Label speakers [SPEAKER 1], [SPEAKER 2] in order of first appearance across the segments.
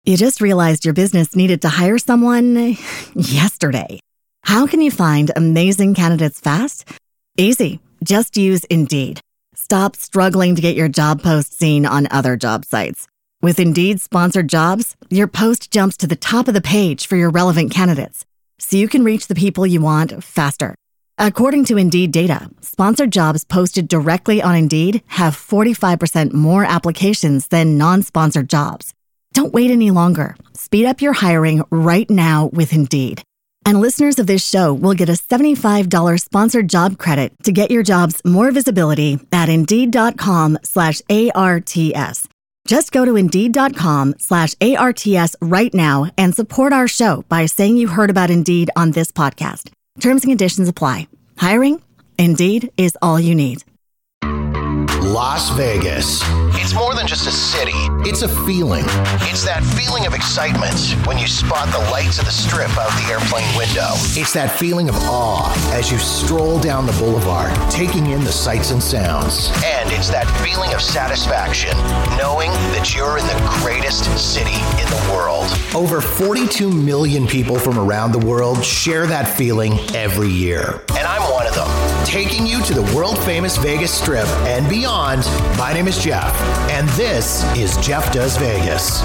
[SPEAKER 1] You just realized your business needed to hire someone yesterday. How can you find amazing candidates fast? Easy. Just use Indeed. Stop struggling to get your job post seen on other job sites. With Indeed sponsored jobs, your post jumps to the top of the page for your relevant candidates, so you can reach the people you want faster. According to Indeed data, sponsored jobs posted directly on Indeed have 45% more applications than non-sponsored jobs. Don't wait any longer. Speed up your hiring right now with Indeed. And listeners of this show will get a $75 sponsored job credit to get your jobs more visibility at Indeed.com/ARTS. Just go to Indeed.com/ARTS right now and support our show by saying you heard about Indeed on this podcast. Terms and conditions apply. Hiring? Indeed is all you need.
[SPEAKER 2] Las Vegas. It's more than just a city. It's a feeling. It's that feeling of excitement when you spot the lights of the Strip out the airplane window. It's that feeling of awe as you stroll down the boulevard, taking in the sights and sounds. And it's that feeling of satisfaction, knowing that you're in the greatest city in the world. Over 42 million people from around the world share that feeling every year. And I'm one of them. Taking you to the world-famous Vegas Strip and beyond, my name is Jeff, and this is Jeff Does Vegas.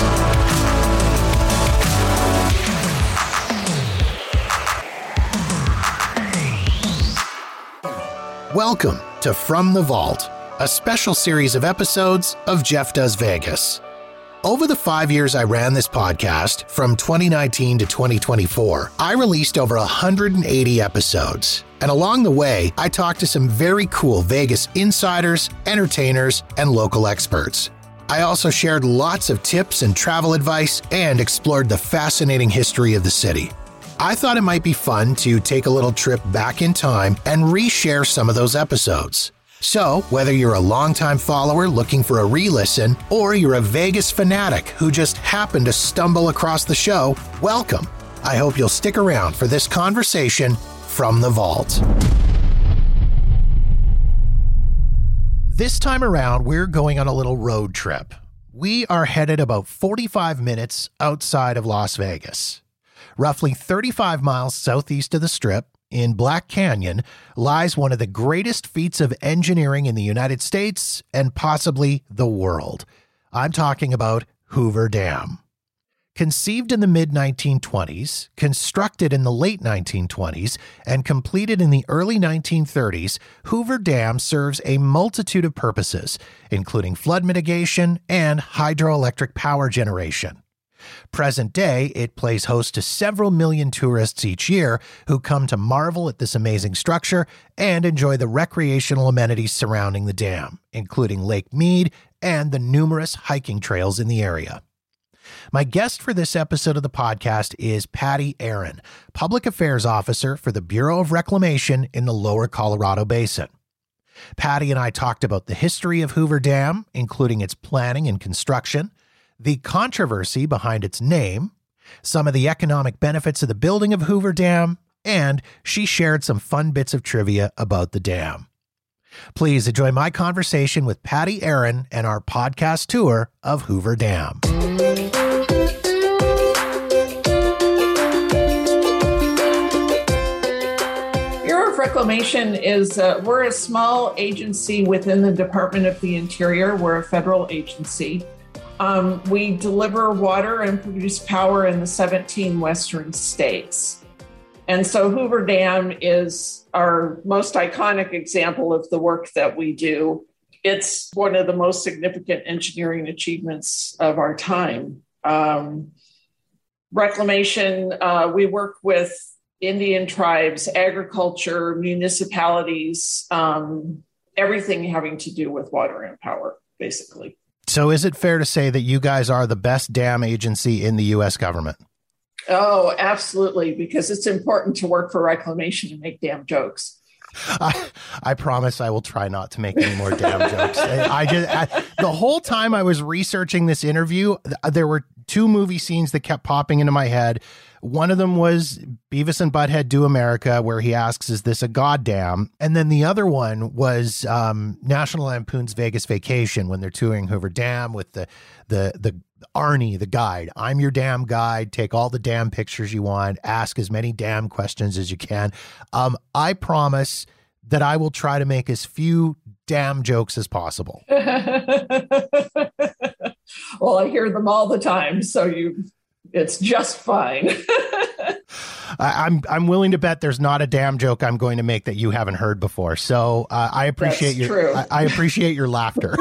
[SPEAKER 2] Welcome to From the Vault, a special series of episodes of Jeff Does Vegas. Over the 5 years I ran this podcast, from 2019 to 2024, I released over 180 episodes. And along the way, I talked to some very cool Vegas insiders, entertainers, and local experts. I also shared lots of tips and travel advice and explored the fascinating history of the city. I thought it might be fun to take a little trip back in time and reshare some of those episodes. So, whether you're a longtime follower looking for a re-listen, or you're a Vegas fanatic who just happened to stumble across the show, welcome. I hope you'll stick around for this conversation from the vault. This time around, we're going on a little road trip. We are headed about 45 minutes outside of Las Vegas. Roughly 35 miles southeast of the Strip, in Black Canyon, lies one of the greatest feats of engineering in the United States and possibly the world. I'm talking about Hoover Dam. Conceived in the mid-1920s, constructed in the late 1920s, and completed in the early 1930s, Hoover Dam serves a multitude of purposes, including flood mitigation and hydroelectric power generation. Present day, it plays host to several million tourists each year who come to marvel at this amazing structure and enjoy the recreational amenities surrounding the dam, including Lake Mead and the numerous hiking trails in the area. My guest for this episode of the podcast is Patty Aaron, Public Affairs Officer for the Bureau of Reclamation in the Lower Colorado Basin. Patty and I talked about the history of Hoover Dam, including its planning and construction, the controversy behind its name, some of the economic benefits of the building of Hoover Dam, and she shared some fun bits of trivia about the dam. Please enjoy my conversation with Patty Aaron and our podcast tour of Hoover Dam.
[SPEAKER 3] Bureau of Reclamation is, we're a small agency within the Department of the Interior. We're a federal agency. We deliver water and produce power in the 17 western states. And so Hoover Dam is our most iconic example of the work that we do. It's one of the most significant engineering achievements of our time. Reclamation, we work with Indian tribes, agriculture, municipalities, everything having to do with water and power, basically.
[SPEAKER 2] So is it fair to say that you guys are the best dam agency in the U.S. government?
[SPEAKER 3] Oh, absolutely, because it's important to work for reclamation and make damn jokes.
[SPEAKER 2] I promise I will try not to make any more damn jokes. The whole time I was researching this interview, there were two movie scenes that kept popping into my head. One of them was Beavis and Butthead Do America, where he asks, "Is this a goddamn?" And then the other one was National Lampoon's Vegas Vacation, when they're touring Hoover Dam with the Arnie, the guide. "I'm your damn guide. Take all the damn pictures you want. Ask as many damn questions as you can. I promise that I will try to make as few damn jokes as possible."
[SPEAKER 3] Well, I hear them all the time, so it's just fine.
[SPEAKER 2] I'm willing to bet there's not a damn joke I'm going to make that you haven't heard before. So I appreciate I appreciate your laughter.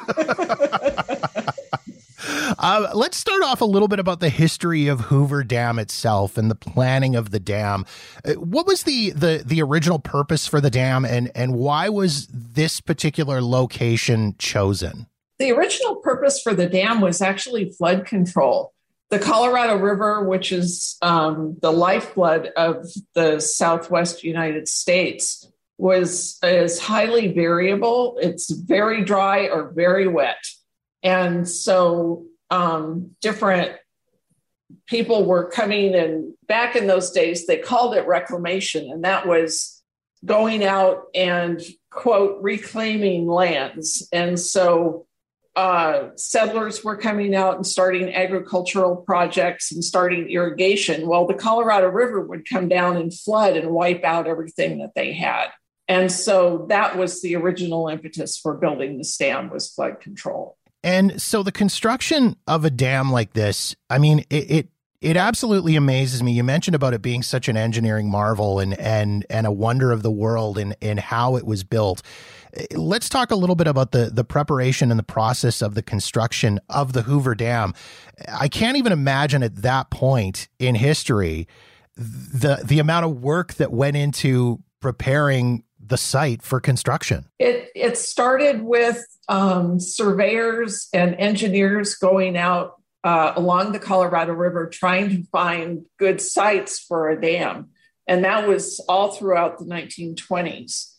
[SPEAKER 2] Let's start off a little bit about the history of Hoover Dam itself and the planning of the dam. What was the original purpose for the dam, and why was this particular location chosen?
[SPEAKER 3] The original purpose for the dam was actually flood control. The Colorado River, which is the lifeblood of the Southwest United States, is highly variable. It's very dry or very wet. And so different people were coming, and back in those days, they called it reclamation. And that was going out and, quote, reclaiming lands. And so settlers were coming out and starting agricultural projects and starting irrigation. Well, the Colorado River would come down and flood and wipe out everything that they had. And so that was the original impetus for building this dam, was flood control.
[SPEAKER 2] And so the construction of a dam like this, I mean, it absolutely amazes me. You mentioned about it being such an engineering marvel and a wonder of the world in how it was built. Let's talk a little bit about the preparation and the process of the construction of the Hoover Dam. I can't even imagine at that point in history the amount of work that went into preparing the site for construction.
[SPEAKER 3] It started with surveyors and engineers going out along the Colorado River trying to find good sites for a dam. And that was all throughout the 1920s.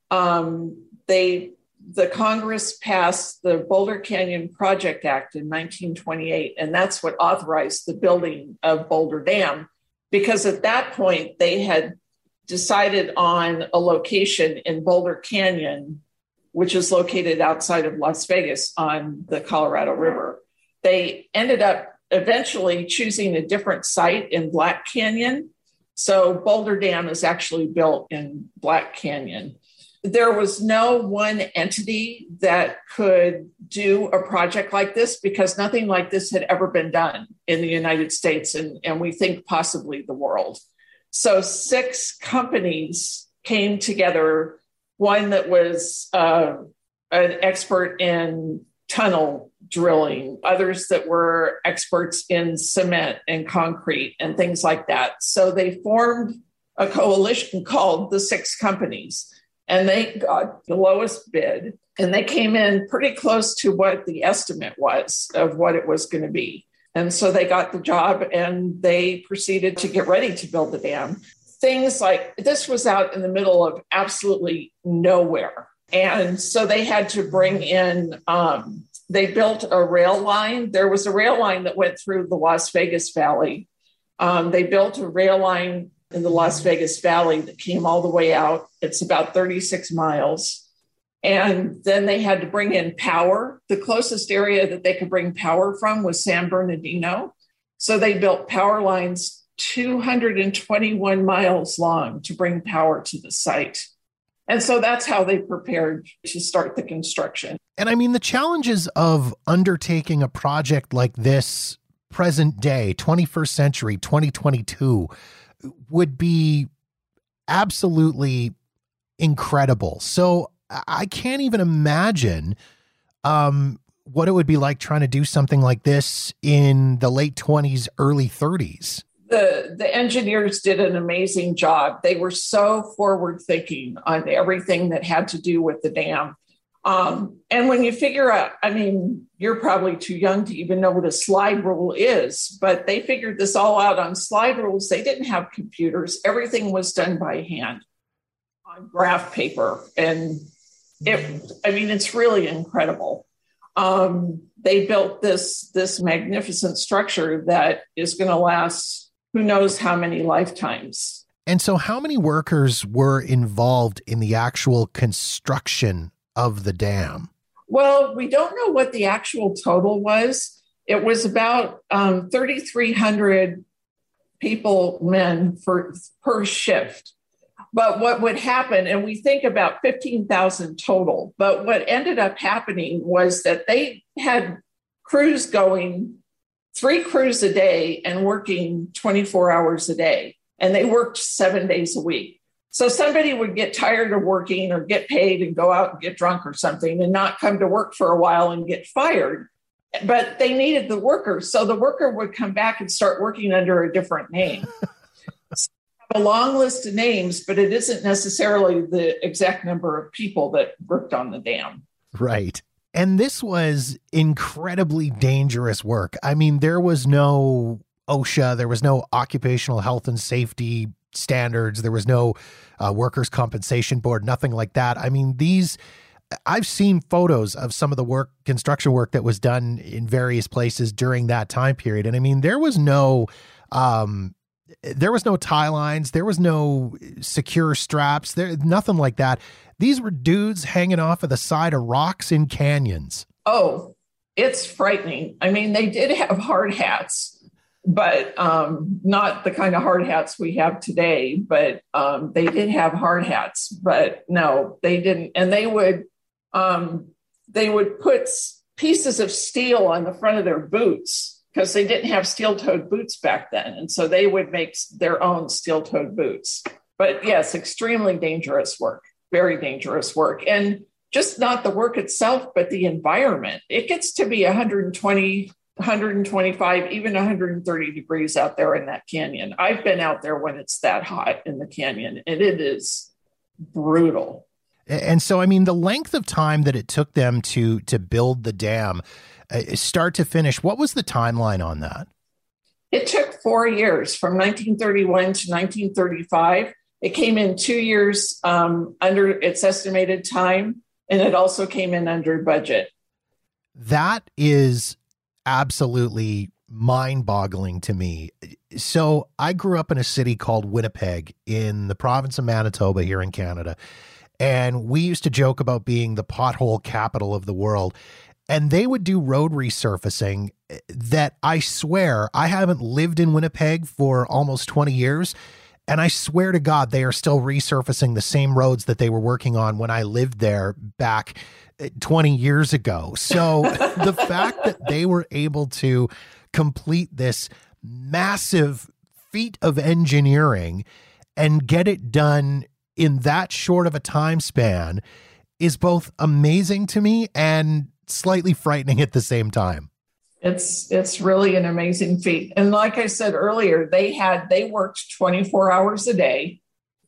[SPEAKER 3] The Congress passed the Boulder Canyon Project Act in 1928, and that's what authorized the building of Boulder Dam, because at that point they had decided on a location in Boulder Canyon, which is located outside of Las Vegas on the Colorado River. They ended up eventually choosing a different site in Black Canyon. So Boulder Dam is actually built in Black Canyon. There was no one entity that could do a project like this because nothing like this had ever been done in the United States and we think possibly the world. So 6 companies came together, one that was an expert in tunnel drilling, others that were experts in cement and concrete and things like that. So they formed a coalition called the 6 Companies. And they got the lowest bid, and they came in pretty close to what the estimate was of what it was going to be. And so they got the job, and they proceeded to get ready to build the dam. Things like this was out in the middle of absolutely nowhere. And so they had to bring in, they built a rail line. There was a rail line that went through the Las Vegas Valley. They built a rail line in the Las Vegas Valley that came all the way out. It's about 36 miles. And then they had to bring in power. The closest area that they could bring power from was San Bernardino. So they built power lines 221 miles long to bring power to the site. And so that's how they prepared to start the construction.
[SPEAKER 2] And I mean, the challenges of undertaking a project like this present day, 21st century, 2022, would be absolutely incredible. So I can't even imagine what it would be like trying to do something like this in the late 20s, early 30s.
[SPEAKER 3] The engineers did an amazing job. They were so forward thinking on everything that had to do with the dam. And when you figure out, I mean, you're probably too young to even know what a slide rule is, but they figured this all out on slide rules. They didn't have computers. Everything was done by hand on graph paper. And it's really incredible. They built this magnificent structure that is going to last who knows how many lifetimes.
[SPEAKER 2] And so how many workers were involved in the actual construction of the dam?
[SPEAKER 3] Well, we don't know what the actual total was. It was about 3,300 people, men per shift. But what would happen, and we think about 15,000 total, but what ended up happening was that they had crews going 3 crews a day and working 24 hours a day. And they worked 7 days a week. So somebody would get tired of working or get paid and go out and get drunk or something and not come to work for a while and get fired. But they needed the workers. So the worker would come back and start working under a different name. So we have a long list of names, but it isn't necessarily the exact number of people that worked on the dam.
[SPEAKER 2] Right. And this was incredibly dangerous work. I mean, there was no OSHA, there was no occupational health and safety standards, there was no workers' compensation board, nothing like that. I mean, I've seen photos of some of the construction work that was done in various places during that time period. And I mean, there was no tie lines, there was no secure straps, nothing like that. These were dudes hanging off of the side of rocks in canyons.
[SPEAKER 3] Oh, it's frightening. I mean, they did have hard hats, but not the kind of hard hats we have today, but they did have hard hats, but no, they didn't. And they would put pieces of steel on the front of their boots because they didn't have steel-toed boots back then. And so they would make their own steel-toed boots. But yes, extremely dangerous work, very dangerous work. And just not the work itself, but the environment. It gets to be 120, 125, even 130 degrees out there in that canyon. I've been out there when it's that hot in the canyon, and it is brutal.
[SPEAKER 2] And so, I mean, the length of time that it took them to build the dam, start to finish, what was the timeline on that?
[SPEAKER 3] It took 4 years, from 1931 to 1935. It came in 2 years under its estimated time, and it also came in under budget.
[SPEAKER 2] That is absolutely mind-boggling to me. So I grew up in a city called Winnipeg in the province of Manitoba here in Canada. And we used to joke about being the pothole capital of the world. And they would do road resurfacing that I swear I haven't lived in Winnipeg for almost 20 years. And I swear to God, they are still resurfacing the same roads that they were working on when I lived there back 20 years ago. So the fact that they were able to complete this massive feat of engineering and get it done in that short of a time span is both amazing to me and slightly frightening at the same time.
[SPEAKER 3] It's really an amazing feat. And like I said earlier, they worked 24 hours a day,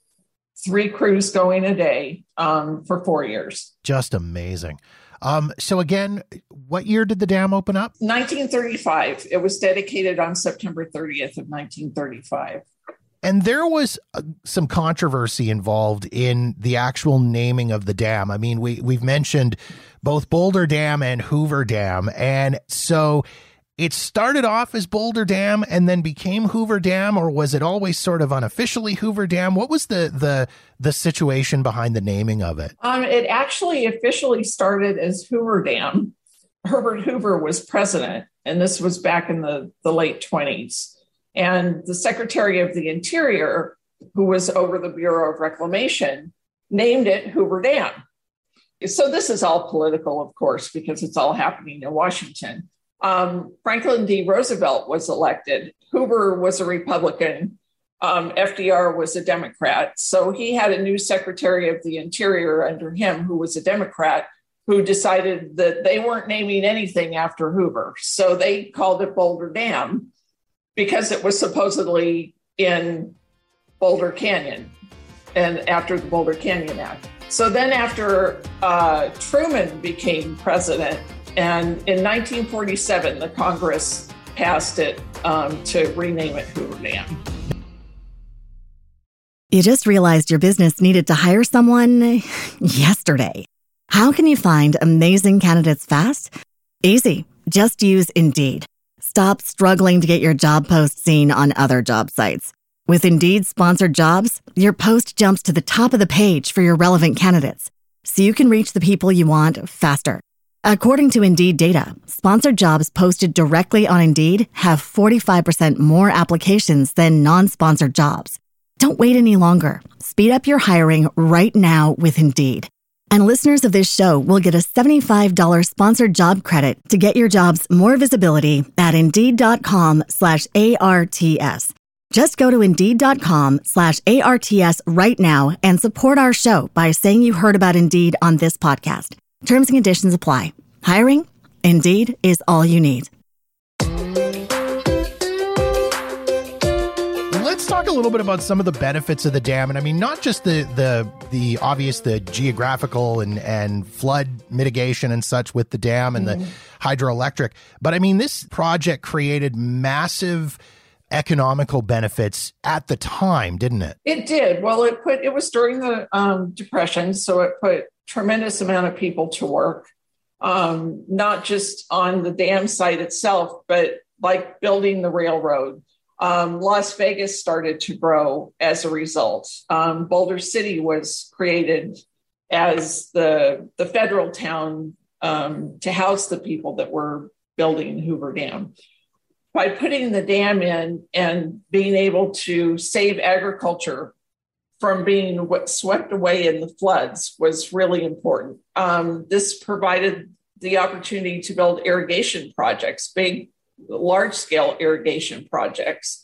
[SPEAKER 3] 3 crews going a day for 4 years.
[SPEAKER 2] Just amazing. So again, what year did the dam open up?
[SPEAKER 3] 1935. It was dedicated on September 30th of 1935.
[SPEAKER 2] And there was some controversy involved in the actual naming of the dam. I mean, we've mentioned both Boulder Dam and Hoover Dam. And so it started off as Boulder Dam and then became Hoover Dam, or was it always sort of unofficially Hoover Dam? What was the situation behind the naming of it?
[SPEAKER 3] It actually officially started as Hoover Dam. Herbert Hoover was president, and this was back in the late 1920s. And the Secretary of the Interior, who was over the Bureau of Reclamation, named it Hoover Dam. So this is all political, of course, because it's all happening in Washington. Franklin D. Roosevelt was elected. Hoover was a Republican. FDR was a Democrat. So he had a new Secretary of the Interior under him who was a Democrat, who decided that they weren't naming anything after Hoover. So they called it Boulder Dam, because it was supposedly in Boulder Canyon and after the Boulder Canyon Act. So then after Truman became president, and in 1947, the Congress passed it to rename it Hoover Dam.
[SPEAKER 1] You just realized your business needed to hire someone yesterday. How can you find amazing candidates fast? Easy. Just use Indeed. Stop struggling to get your job post seen on other job sites. With Indeed sponsored jobs, your post jumps to the top of the page for your relevant candidates, so you can reach the people you want faster. According to Indeed data, sponsored jobs posted directly on Indeed have 45% more applications than non-sponsored jobs. Don't wait any longer. Speed up your hiring right now with Indeed. And listeners of this show will get a $75 sponsored job credit to get your jobs more visibility at Indeed.com/ARTS. Just go to Indeed.com/ARTS right now and support our show by saying you heard about Indeed on this podcast. Terms and conditions apply. Hiring? Indeed is all you need.
[SPEAKER 2] Let's talk a little bit about some of the benefits of the dam. And I mean, not just the obvious, the geographical and flood mitigation and such with the dam and the hydroelectric, but I mean, this project created massive economical benefits at the time, didn't it?
[SPEAKER 3] It did. Well, it was during the Depression, so it put tremendous amount of people to work, not just on the dam site itself, but like building the railroad. Las Vegas started to grow as a result. Boulder City was created as the federal town to house the people that were building Hoover Dam. By putting the dam in and being able to save agriculture from being swept away in the floods was really important. This provided the opportunity to build irrigation projects, big, large-scale irrigation projects.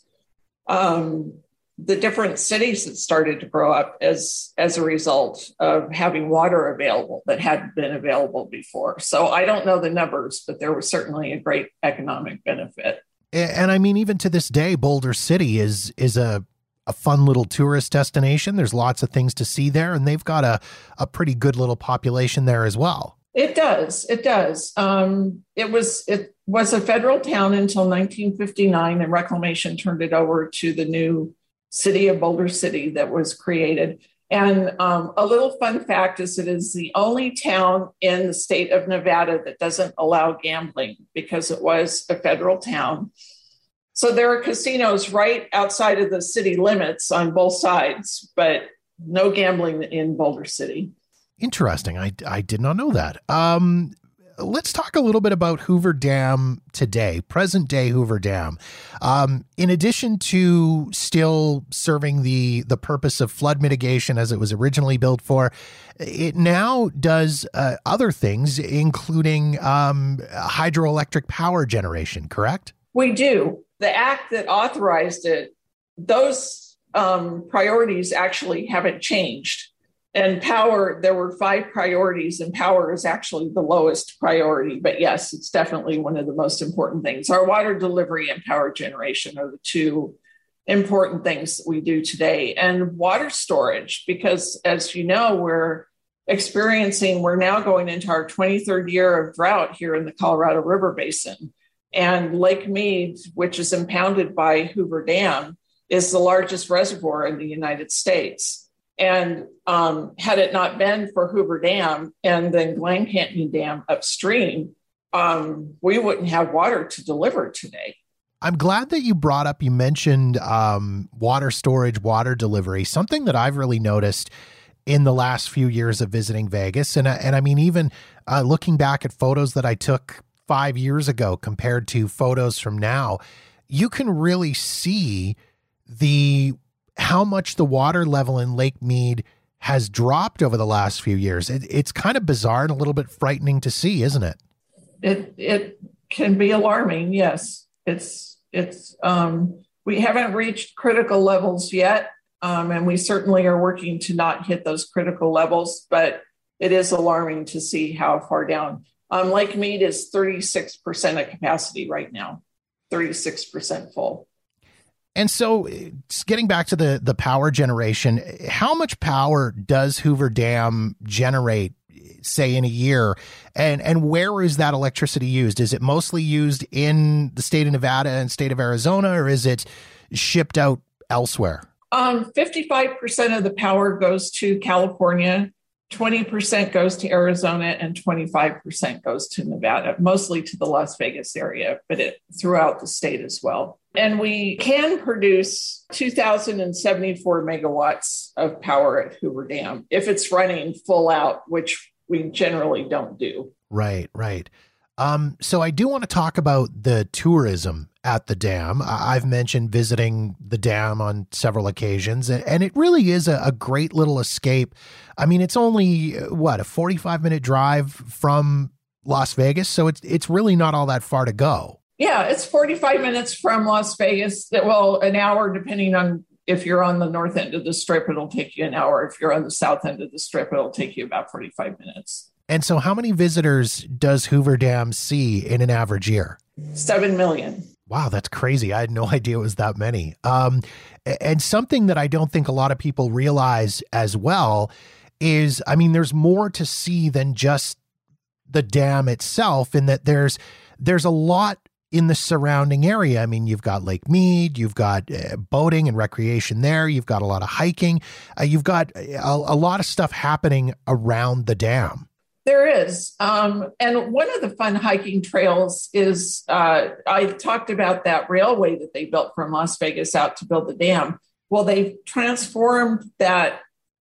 [SPEAKER 3] The different cities that started to grow up as a result of having water available that hadn't been available before. So I don't know the numbers, but there was certainly a great economic benefit.
[SPEAKER 2] And I mean, even to this day, Boulder City is a fun little tourist destination. There's lots of things to see there, and they've got a pretty good little population there as well.
[SPEAKER 3] It does. It does. It was a federal town until 1959, and Reclamation turned it over to the new city of Boulder City that was created. And a little fun fact is it is the only town in the state of Nevada that doesn't allow gambling because it was a federal town. So there are casinos right outside of the city limits on both sides, but no gambling in Boulder City.
[SPEAKER 2] Interesting. I did not know that. Let's talk a little bit about Hoover Dam today, present day Hoover Dam. In addition to still serving the purpose of flood mitigation as it was originally built for, it now does other things, including hydroelectric power generation, correct?
[SPEAKER 3] We do. The act that authorized it, those priorities actually haven't changed. And power, there were 5 priorities, and power is actually the lowest priority. But yes, it's definitely one of the most important things. Our water delivery and power generation are the 2 important things that we do today. And water storage, because as you know, we're now going into our 23rd year of drought here in the Colorado River Basin. And Lake Mead, which is impounded by Hoover Dam, is the largest reservoir in the United States. And had it not been for Hoover Dam and then Glen Canyon Dam upstream, we wouldn't have water to deliver today.
[SPEAKER 2] I'm glad that you mentioned water storage, water delivery, something that I've really noticed in the last few years of visiting Vegas. And I mean, even looking back at photos that I took 5 years ago compared to photos from now, you can really see how much the water level in Lake Mead has dropped over the last few years. It's kind of bizarre and a little bit frightening to see, isn't it?
[SPEAKER 3] It can be alarming. Yes. We haven't reached critical levels yet. And we certainly are working to not hit those critical levels, but it is alarming to see how far down. Lake Mead is 36% of capacity right now, 36% full.
[SPEAKER 2] And so getting back to the power generation, how much power does Hoover Dam generate, say, in a year? And where is that electricity used? Is it mostly used in the state of Nevada and state of Arizona, or is it shipped out elsewhere?
[SPEAKER 3] 55% of the power goes to California, 20% goes to Arizona and 25% goes to Nevada, mostly to the Las Vegas area, but throughout the state as well. And we can produce 2,074 megawatts of power at Hoover Dam if it's running full out, which we generally don't do.
[SPEAKER 2] Right. So I do want to talk about the tourism at the dam. I've mentioned visiting the dam on several occasions, and it really is a great little escape. I mean, it's only, a 45-minute drive from Las Vegas, so it's really not all that far to go.
[SPEAKER 3] Yeah, it's 45 minutes from Las Vegas. Well, an hour, depending on if you're on the north end of the strip, it'll take you an hour. If you're on the south end of the strip, it'll take you about 45 minutes.
[SPEAKER 2] And so how many visitors does Hoover Dam see in an average year?
[SPEAKER 3] 7 million.
[SPEAKER 2] Wow, that's crazy. I had no idea it was that many. And something that I don't think a lot of people realize as well is, I mean, there's more to see than just the dam itself, in that there's a lot in the surrounding area. I mean, you've got Lake Mead, you've got boating and recreation there. You've got a lot of hiking. You've got a lot of stuff happening around the dam.
[SPEAKER 3] There is. And one of the fun hiking trails is, I talked about that railway that they built from Las Vegas out to build the dam. Well, they've transformed that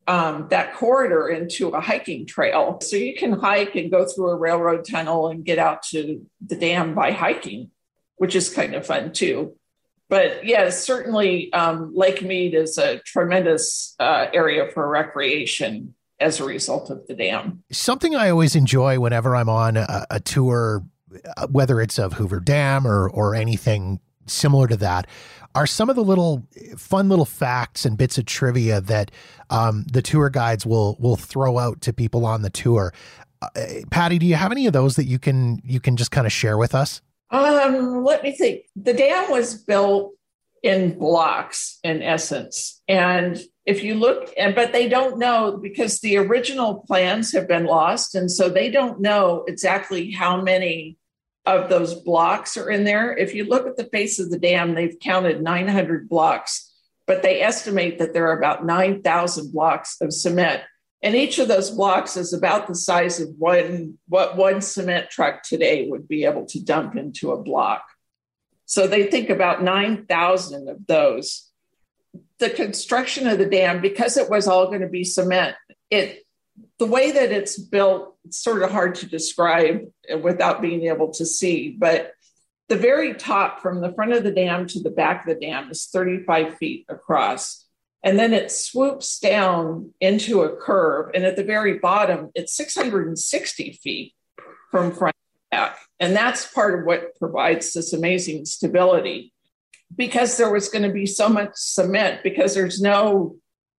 [SPEAKER 3] corridor into a hiking trail. So you can hike and go through a railroad tunnel and get out to the dam by hiking, which is kind of fun too. But yes, certainly Lake Mead is a tremendous area for recreation as a result of the dam. Something I always enjoy whenever I'm on a tour, whether it's of Hoover Dam or anything similar to that, are some of the fun little facts and bits of trivia that the tour guides will throw out to people on the tour. Patty, do you have any of those that you can just kind of share with us? Let me think. The dam was built in blocks, in essence. And if you look, but they don't know, because the original plans have been lost. And so they don't know exactly how many of those blocks are in there. If you look at the face of the dam, they've counted 900 blocks, but they estimate that there are about 9,000 blocks of cement. And each of those blocks is about the size of what one cement truck today would be able to dump into a block. So they think about 9,000 of those. The construction of the dam, because it was all going to be cement, the way that it's built, it's sort of hard to describe without being able to see. But the very top, from the front of the dam to the back of the dam, is 35 feet across. And then it swoops down into a curve. And at the very bottom, it's 660 feet from front to back. And that's part of what provides this amazing stability. Because there was going to be so much cement, because there's no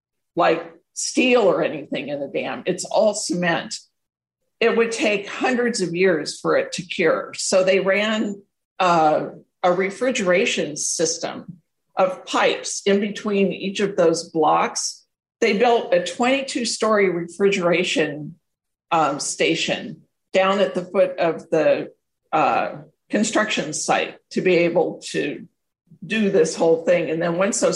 [SPEAKER 3] steel or anything in the dam. It's all cement. It would take hundreds of years for it to cure. So they ran a refrigeration system of pipes in between each of those blocks. They built a 22-story refrigeration station down at the foot of the construction site to be able to do this whole thing. And then once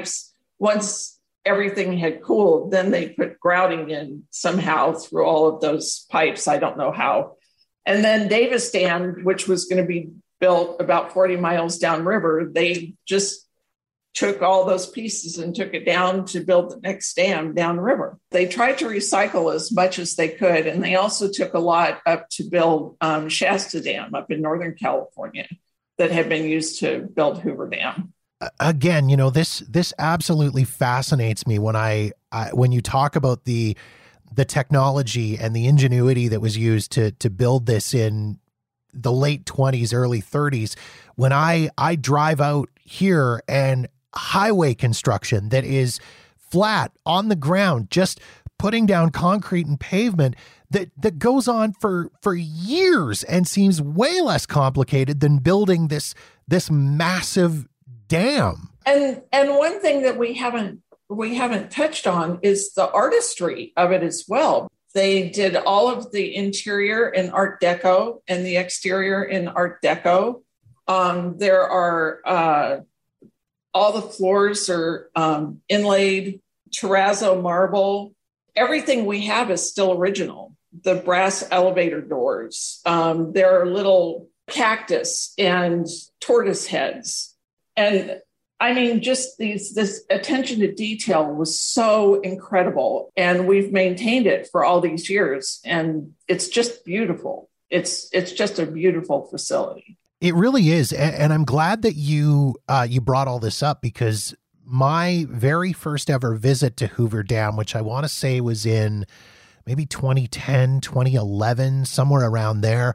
[SPEAKER 3] everything had cooled, then they put grouting in somehow through all of those pipes. I don't know how. And then Davis Dam, which was going to be built about 40 miles downriver, they just took all those pieces and took it down to build the next dam downriver. They tried to recycle as much as they could. And they also took a lot up to build Shasta Dam up in Northern California that had been used to build Hoover Dam. Again, this absolutely fascinates me when you talk about the technology and the ingenuity that was used to build this in the late 20s, early 30s. When I drive out here and highway construction that is flat on the ground, just putting down concrete and pavement that goes on for years and seems way less complicated than building this massive dam. And one thing that we haven't touched on is the artistry of it as well. They did all of the interior in Art Deco and the exterior in Art Deco. There are all the floors are inlaid terrazzo marble. everything we have is still original. The brass elevator doors, there are little cactus and tortoise heads. And I mean, just this attention to detail was so incredible. And we've maintained it for all these years. And it's just beautiful. It's just a beautiful facility.
[SPEAKER 2] It really is. And I'm glad that you brought all this up, because my very first ever visit to Hoover Dam, which I want to say was in maybe 2010, 2011, somewhere around there.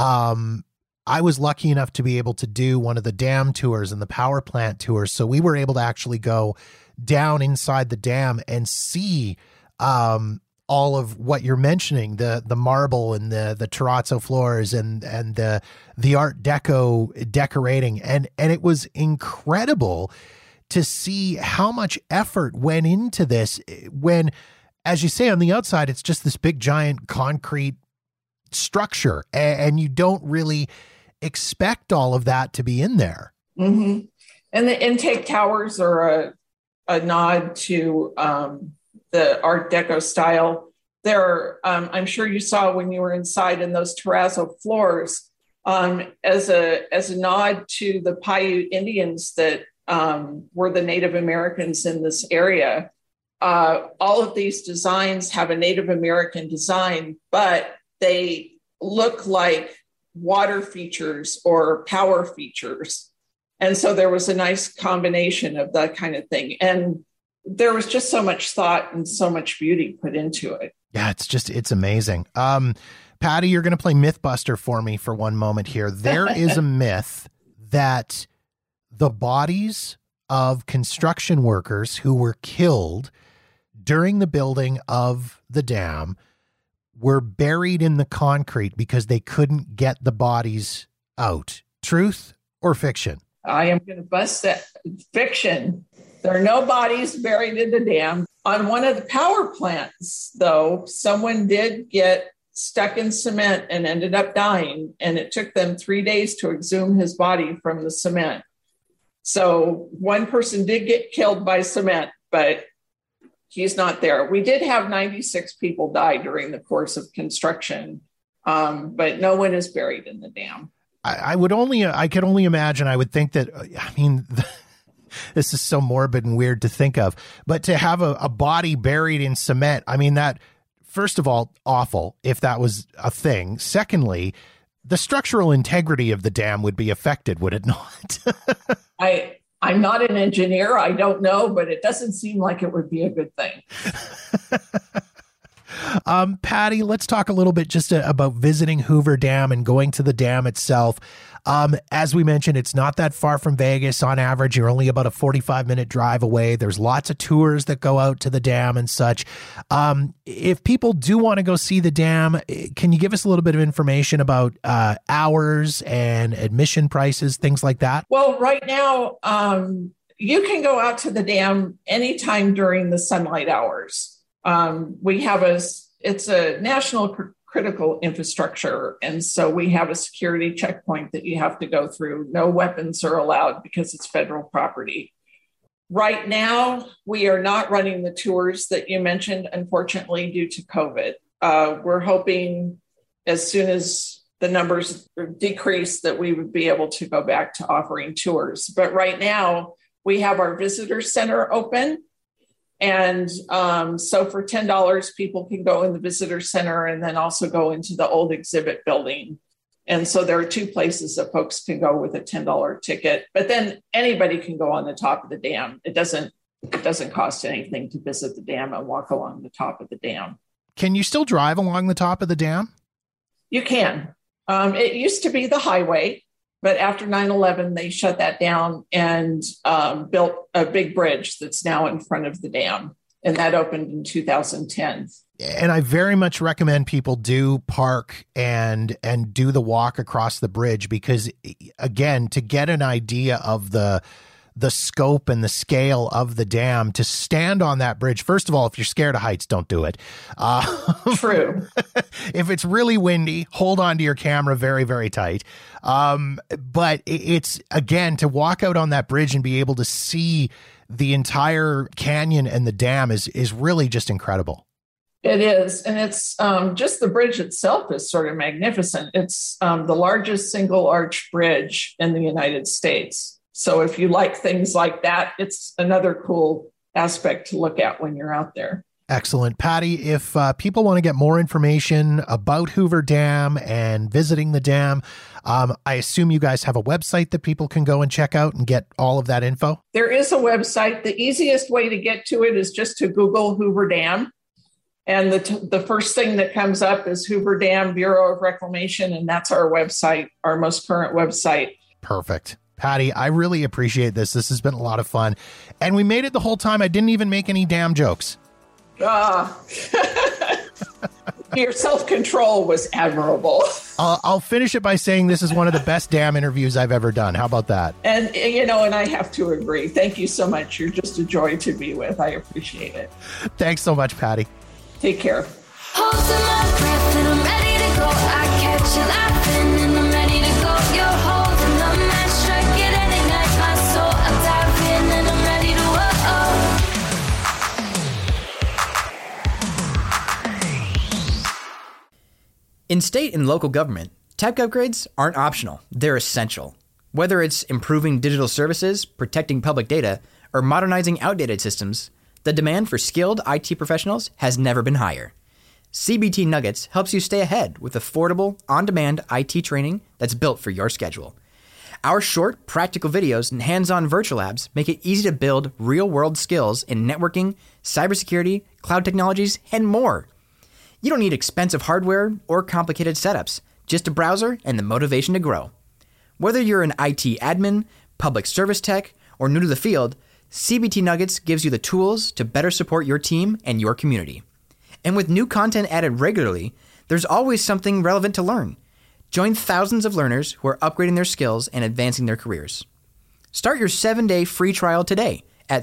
[SPEAKER 2] I was lucky enough to be able to do one of the dam tours and the power plant tours. So we were able to actually go down inside the dam and see all of what you're mentioning, the marble and the terrazzo floors and the Art Deco decorating. And it was incredible to see how much effort went into this when, as you say, on the outside, it's just this big giant concrete structure, and you don't really expect all of that to be in there.
[SPEAKER 3] Mm-hmm. And the intake towers are a nod to the Art Deco style. There, I'm sure you saw when you were inside in those terrazzo floors, as a nod to the Paiute Indians that were the Native Americans in this area. All of these designs have a Native American design, but they look like water features or power features. And so there was a nice combination of that kind of thing. And there was just so much thought and so much beauty put into it.
[SPEAKER 2] Yeah, it's amazing. Patty, you're going to play Mythbuster for me for one moment here. There is a myth that the bodies of construction workers who were killed during the building of the dam were buried in the concrete because they couldn't get the bodies out. Truth or fiction?
[SPEAKER 3] I am going to bust that. Fiction. There are no bodies buried in the dam. On one of the power plants, though, someone did get stuck in cement and ended up dying, and it took them 3 days to exhume his body from the cement. So one person did get killed by cement, but he's not there. We did have 96 people die during the course of construction, but no one is buried in the dam.
[SPEAKER 2] I could only imagine. I would think that, I mean, this is so morbid and weird to think of, but to have a body buried in cement, I mean, that, first of all, awful if that was a thing. Secondly, the structural integrity of the dam would be affected, would it not?
[SPEAKER 3] I'm not an engineer. I don't know, but it doesn't seem like it would be a good thing.
[SPEAKER 2] Patty, let's talk a little bit just about visiting Hoover Dam and going to the dam itself. As we mentioned, it's not that far from Vegas. On average, you're only about a 45-minute drive away. There's lots of tours that go out to the dam and such. If people do want to go see the dam, can you give us a little bit of information about hours and admission prices, things like that?
[SPEAKER 3] Well, right now, you can go out to the dam anytime during the sunlight hours. We have it's a national critical infrastructure. And so we have a security checkpoint that you have to go through. No weapons are allowed because it's federal property. Right now, we are not running the tours that you mentioned, unfortunately, due to COVID. We're hoping as soon as the numbers decrease that we would be able to go back to offering tours. But right now, we have our visitor center open. And so for $10, people can go in the visitor center and then also go into the old exhibit building. And so there are two places that folks can go with a $10 ticket, but then anybody can go on the top of the dam. It doesn't cost anything to visit the dam and walk along the top of the dam.
[SPEAKER 2] Can you still drive along the top of the dam?
[SPEAKER 3] You can. It used to be the highway, but after 9/11, they shut that down and built a big bridge that's now in front of the dam. And that opened in 2010.
[SPEAKER 2] And I very much recommend people do park and do the walk across the bridge, because, again, to get an idea of the scope and the scale of the dam, to stand on that bridge. First of all, if you're scared of heights, don't do it.
[SPEAKER 3] True.
[SPEAKER 2] If it's really windy, hold on to your camera very, very tight. But it's, again, to walk out on that bridge and be able to see the entire canyon and the dam is really just incredible.
[SPEAKER 3] It is. And it's just the bridge itself is sort of magnificent. It's the largest single arch bridge in the United States. So if you like things like that, it's another cool aspect to look at when you're out there.
[SPEAKER 2] Excellent. Patty, if people want to get more information about Hoover Dam and visiting the dam, I assume you guys have a website that people can go and check out and get all of that info?
[SPEAKER 3] There is a website. The easiest way to get to it is just to Google Hoover Dam. And the first thing that comes up is Hoover Dam Bureau of Reclamation, and that's our website, our most current website.
[SPEAKER 2] Perfect. Patty, I really appreciate this. This has been a lot of fun. And we made it the whole time. I didn't even make any dam jokes.
[SPEAKER 3] Your self-control was admirable.
[SPEAKER 2] I'll finish it by saying this is one of the best dam interviews I've ever done. How about that?
[SPEAKER 3] And, and I have to agree. Thank you so much. You're just a joy to be with. I appreciate it.
[SPEAKER 2] Thanks so much, Patty.
[SPEAKER 3] Take care.
[SPEAKER 4] Holding my breath and I'm ready to go. I catch you laughing and I'm ready to go. You're holding the match, strike it and ignite my soul. I dive in and I'm ready to
[SPEAKER 5] In state and local government, tech upgrades aren't optional, they're essential. Whether it's improving digital services, protecting public data, or modernizing outdated systems, the demand for skilled IT professionals has never been higher. CBT Nuggets helps you stay ahead with affordable, on-demand IT training that's built for your schedule. Our short, practical videos and hands-on virtual labs make it easy to build real-world skills in networking, cybersecurity, cloud technologies, and more. You don't need expensive hardware or complicated setups, just a browser and the motivation to grow. Whether you're an IT admin, public service tech, or new to the field, CBT Nuggets gives you the tools to better support your team and your community. And with new content added regularly, there's always something relevant to learn. Join thousands of learners who are upgrading their skills and advancing their careers. Start your 7-day free trial today at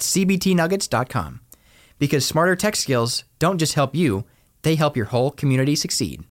[SPEAKER 5] cbtnuggets.com. Because smarter tech skills don't just help you, they help your whole community succeed.